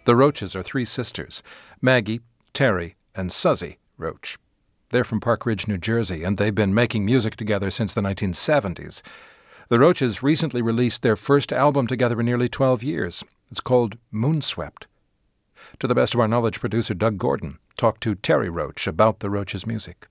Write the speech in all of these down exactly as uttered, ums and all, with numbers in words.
The Roaches are three sisters, Maggie, Terry, and Susie Roach. They're from Park Ridge, New Jersey, and they've been making music together since the nineteen seventies. The Roaches recently released their first album together in nearly twelve years. It's called Moonswept. To the best of our knowledge, producer Doug Gordon talked to Terry Roach about the Roaches' music.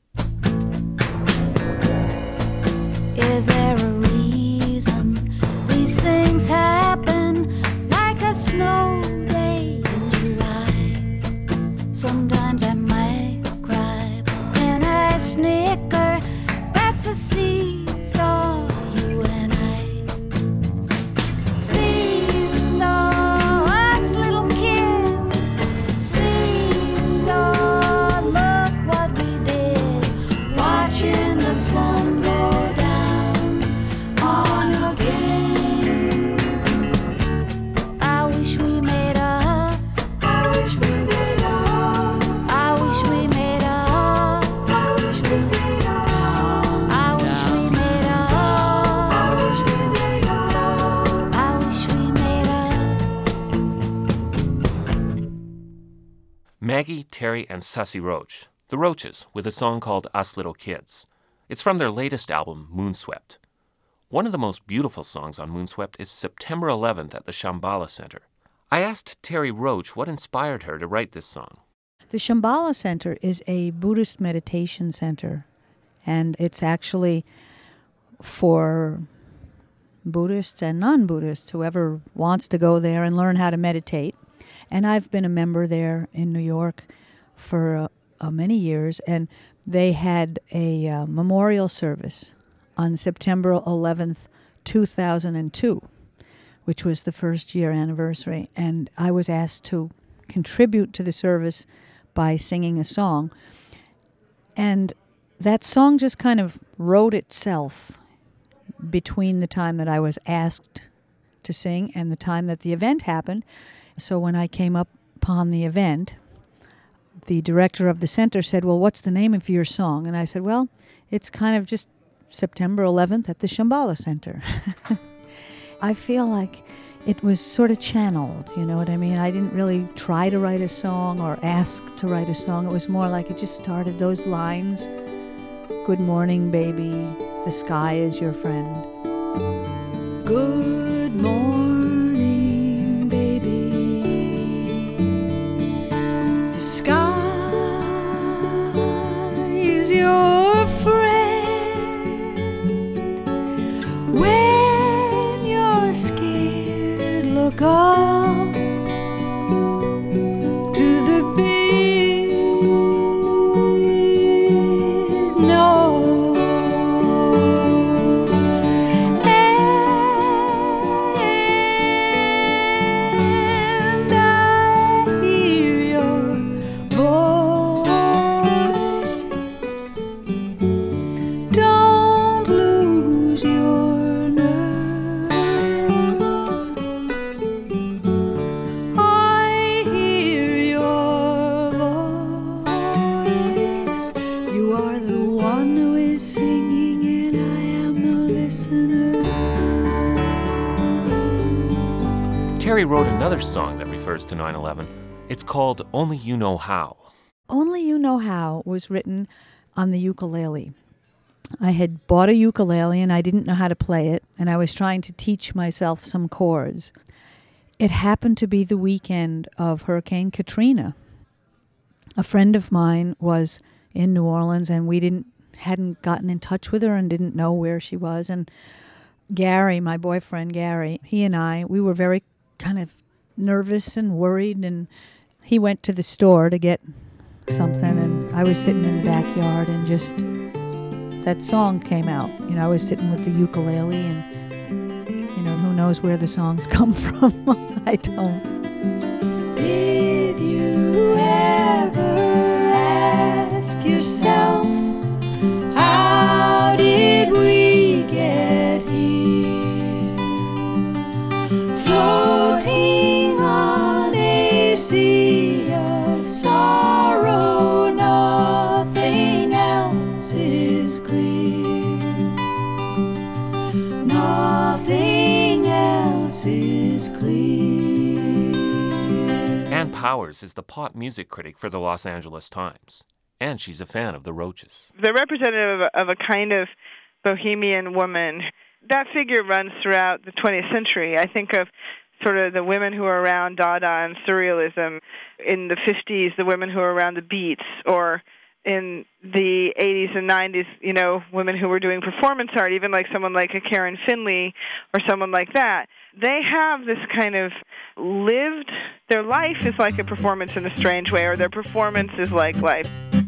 Is there a reason these things happen like a snow day in July? Sometimes I might cry, but then I snicker. That's the seesaw, you and I. Seesaw, us little kids. Seesaw, look what we did. Watching the sun go down on again. I wish we made up. I wish we made up. I wish we made up. I wish we made up. I wish we made up. I wish we made up. I wish we made up. Maggie, Terry, and Susie Roach, the Roaches, with a song called Us Little Kids. It's from their latest album, Moonswept. One of the most beautiful songs on Moonswept is September eleventh at the Shambhala Center. I asked Terry Roach what inspired her to write this song. The Shambhala Center is a Buddhist meditation center, and it's actually for Buddhists and non-Buddhists, whoever wants to go there and learn how to meditate. And I've been a member there in New York for uh, uh, many years, and they had a uh, memorial service on September eleventh, two thousand two, which was the first year anniversary, and I was asked to contribute to the service by singing a song. And that song just kind of wrote itself between the time that I was asked to sing and the time that the event happened. So when I came up upon the event, the director of the center said, well, what's the name of your song? And I said, well, it's kind of just September eleventh at the Shambhala Center. I feel like it was sort of channeled, you know what I mean? I didn't really try to write a song or ask to write a song. It was more like it just started those lines. Good morning, baby. The sky is your friend. Good morning, baby. The sky is your friend. When you're scared, look up to the big nose. And I hear your voice. Don't lose your nerve. I hear your voice. You are the one who is singing, and I am the listener. Terry wrote another song that refers to nine eleven. It's called Only You Know How. Only You Know How was written on the ukulele. I had bought a ukulele and I didn't know how to play it, and I was trying to teach myself some chords. It happened to be the weekend of Hurricane Katrina. A friend of mine was in New Orleans, and we didn't hadn't gotten in touch with her and didn't know where she was. And Gary, my boyfriend Gary, he and I, we were very kind of nervous and worried, and he went to the store to get something, and I was sitting in the backyard, and just that song came out. You know, I was sitting with the ukulele, and, you know, who knows where the songs come from. I don't. Did you ever ask yourself, how did we get here? Floating on a sea of sorrow, nothing else is clear. Nothing else is clear. Powers is the pop music critic for the Los Angeles Times, and she's a fan of the Roaches. They're representative of a, of a kind of bohemian woman. That figure runs throughout the twentieth century. I think of sort of the women who are around Dada and Surrealism. In the fifties, the women who are around the Beats, or in the eighties and nineties, you know, women who were doing performance art, even like someone like a Karen Finley or someone like that. They have this kind of lived, their life is like a performance in a strange way, or their performance is like life.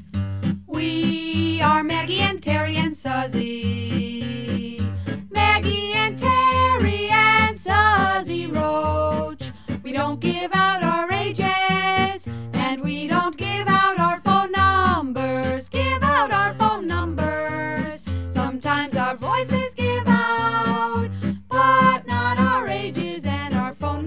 We are Maggie and Terry and Suzy. Maggie and Terry and Suzy Roach. We don't give out our ages, and we don't give out our phone numbers. Give out our phone numbers. Sometimes our voices give out, but not our ages and our phone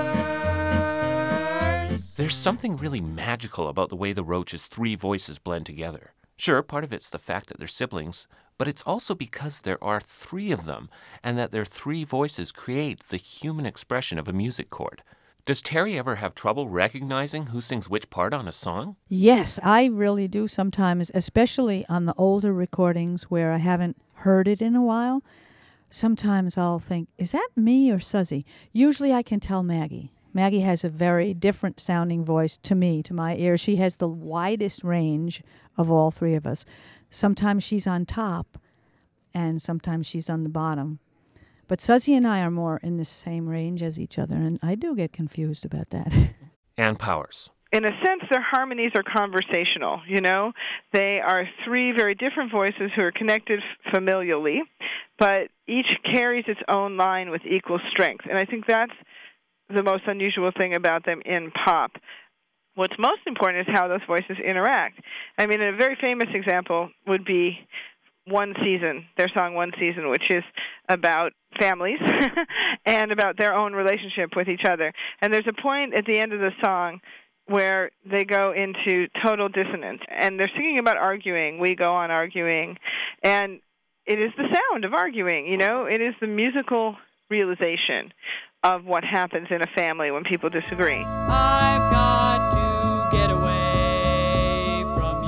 numbers. There's something really magical about the way the Roaches' three voices blend together. Sure, part of it's the fact that they're siblings, but it's also because there are three of them, and that their three voices create the human expression of a music chord. Does Terry ever have trouble recognizing who sings which part on a song? Yes, I really do sometimes, especially on the older recordings where I haven't heard it in a while. Sometimes I'll think, is that me or Suzy? Usually I can tell Maggie. Maggie has a very different sounding voice to me, to my ear. She has the widest range of all three of us. Sometimes she's on top, and sometimes she's on the bottom. But Suzy and I are more in the same range as each other, and I do get confused about that. Ann Powers. In a sense, their harmonies are conversational, you know? They are three very different voices who are connected familially, but each carries its own line with equal strength. And I think that's the most unusual thing about them in pop. What's most important is how those voices interact. I mean, a very famous example would be One Season, their song One Season, which is about families and about their own relationship with each other. And there's a point at the end of the song where they go into total dissonance, and they're singing about arguing. We go on arguing, and it is the sound of arguing, you know? It is the musical realization of what happens in a family when people disagree. I've got to get away from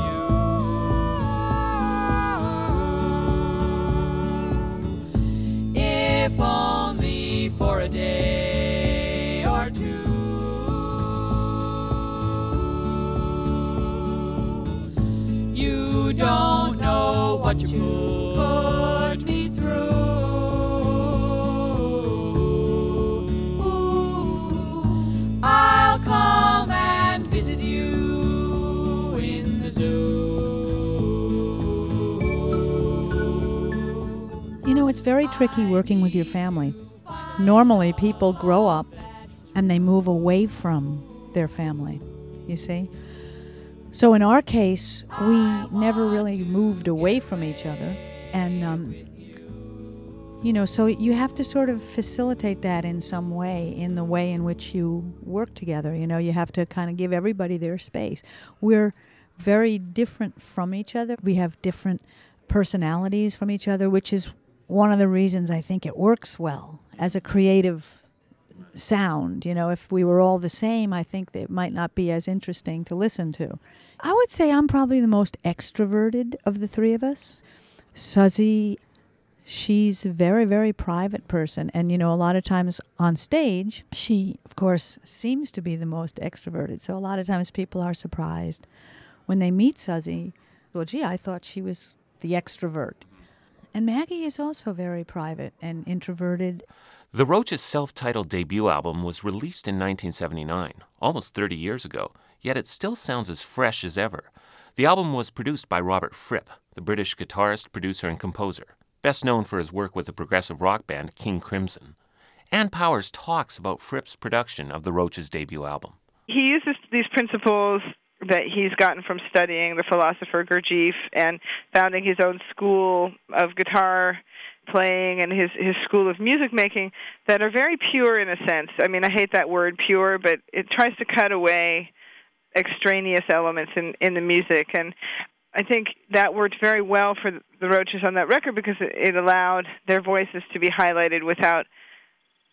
you, if only for a day or two. You don't know what you put me through. I'll come and visit you in the zoo. You know, it's very tricky working with your family. Normally, people grow up and they move away from their family, you see? So in our case, we never really moved away from each other. And, um, you know, so you have to sort of facilitate that in some way, in the way in which you work together. You know, you have to kind of give everybody their space. We're very different from each other. We have different personalities from each other, which is one of the reasons I think it works well as a creative sound. You know, if we were all the same, I think that it might not be as interesting to listen to. I would say I'm probably the most extroverted of the three of us. Suzy, she's a very, very private person. And, you know, a lot of times on stage, she, of course, seems to be the most extroverted. So a lot of times people are surprised when they meet Suzy. Well, gee, I thought she was the extrovert. And Maggie is also very private and introverted. The Roaches' self-titled debut album was released in nineteen seventy-nine, almost thirty years ago, yet it still sounds as fresh as ever. The album was produced by Robert Fripp, the British guitarist, producer, and composer, best known for his work with the progressive rock band King Crimson. Ann Powers talks about Fripp's production of the Roaches' debut album. He uses these principles that he's gotten from studying the philosopher Gurdjieff and founding his own school of guitar playing and his, his school of music making that are very pure in a sense. I mean, I hate that word pure, but it tries to cut away extraneous elements in, in the music. And I think that worked very well for the Roaches on that record because it, it allowed their voices to be highlighted without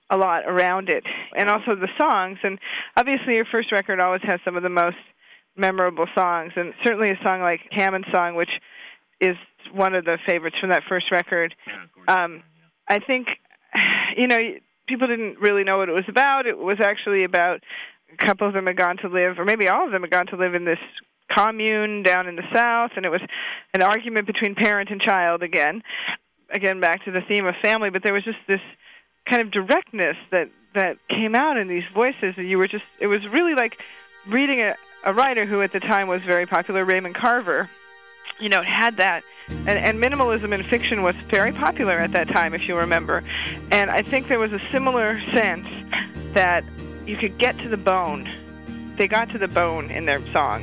a lot around it, and also the songs. And obviously your first record always has some of the most memorable songs, and certainly a song like Hammond's Song, which is one of the favorites from that first record. Um, I think, you know, people didn't really know what it was about. It was actually about a couple of them had gone to live, or maybe all of them had gone to live in this commune down in the South, and it was an argument between parent and child again. Again, back to the theme of family, but there was just this kind of directness that, that came out in these voices, and you were just, it was really like reading a, a writer who at the time was very popular, Raymond Carver. You know, it had that, and, and minimalism in fiction was very popular at that time, if you remember. And I think there was a similar sense that you could get to the bone. They got to the bone in their songs.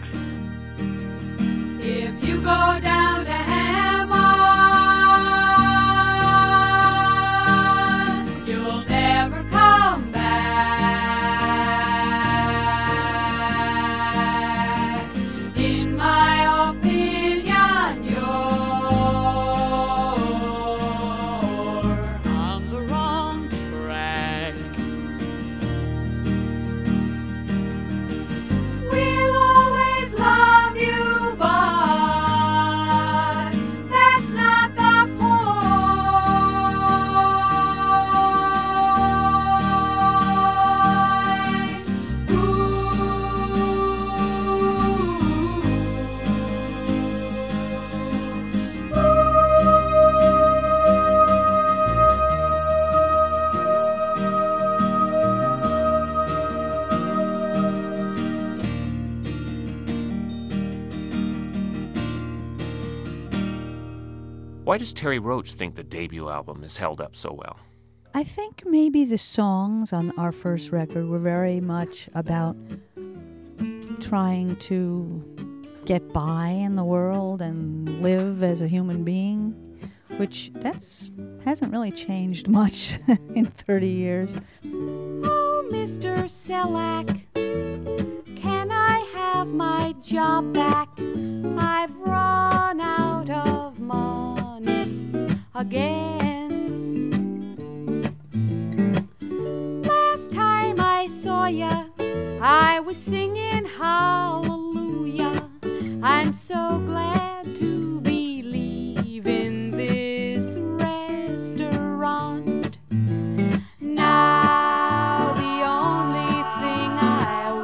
If you go down to Hammond, you'll never come back. In my opinion, you're on the wrong track. We'll always love you, but that's not the point. Why does Terry Roach think the debut album is held up so well? I think maybe the songs on our first record were very much about trying to get by in the world and live as a human being, which that's hasn't really changed much in thirty years. Oh, Mister Selak, can I have my job back? I've run out of money again. Last time I saw ya, I was singing hallelujah. I'm so glad to be leaving this restaurant. Now the only thing I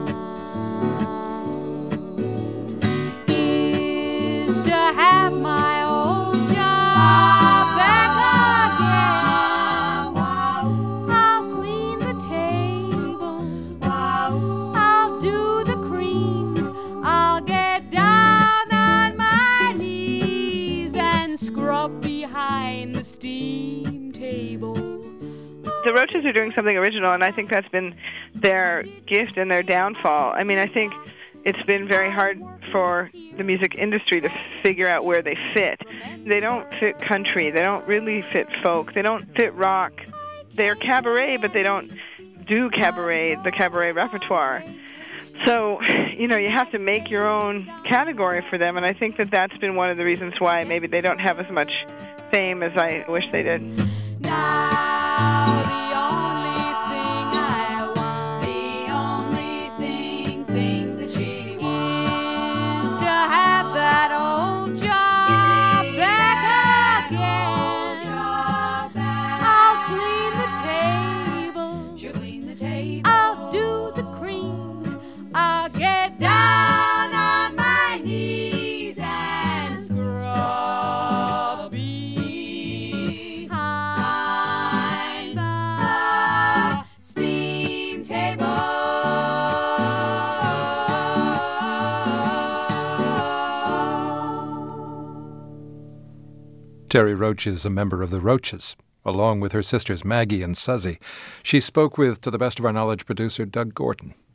want is to have my old job back again. I'll clean the table, I'll do the creams, I'll get down on my knees and scrub behind the steam table. The Roaches are doing something original, and I think that's been their gift and their downfall. I mean, I think it's been very hard for the music industry to figure out where they fit. They don't fit country. They don't really fit folk. They don't fit rock. They're cabaret, but they don't do cabaret, the cabaret repertoire. So, you know, you have to make your own category for them, and I think that that's been one of the reasons why maybe they don't have as much fame as I wish they did. Now the only thing I want, the only thing, thing that she wants, is to have that old job back again. I'll clean the table, she'll clean the table. I'll do the creams, I'll get down on my knees and scrub behind the steam table. Terry Roach is a member of the Roaches, along with her sisters Maggie and Suzy. She spoke with, to the best of our knowledge, producer Doug Gordon.